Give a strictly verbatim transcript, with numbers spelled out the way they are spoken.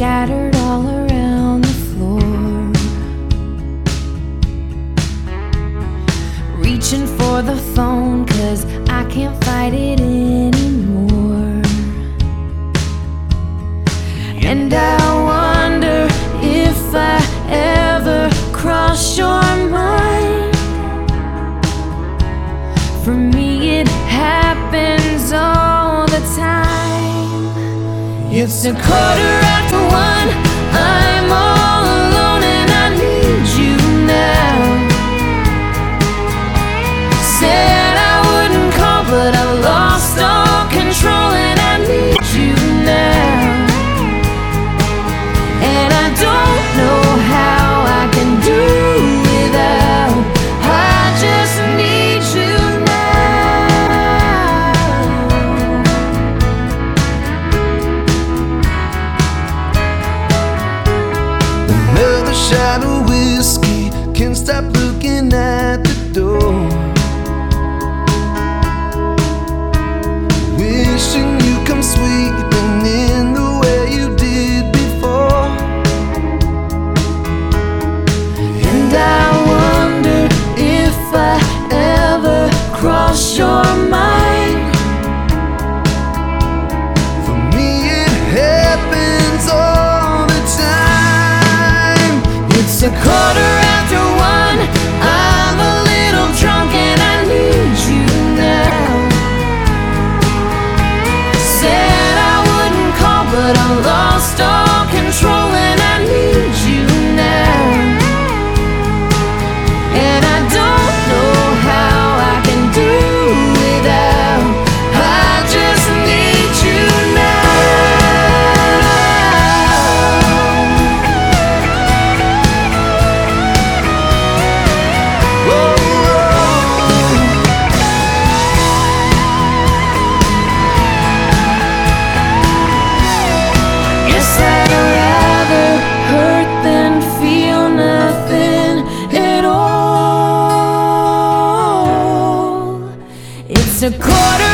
scattered all around the floor, reaching for the phone 'cause I can't fight it anymore. And I wonder if I ever cross your mind. For me it happens all the time. It's a quarter after one, I'm all alone and I need you now. Said I wouldn't call but I lost all control and I need you now. And I don't know how I can do without, I just need you now. Another shot of whiskey, can't stop looking at the door. Wishing you come sweeping in the way you did before. And I wonder if I ever cross your mind. For me it happens all the time. It's a quarter after one, I'm a little drunk and I need you now. Said I wouldn't call but I lost all control and I need you now. And I don't know how I can do without, I just need you now. Whoa, Guess I'd rather hurt than feel nothing at all. It's a quarter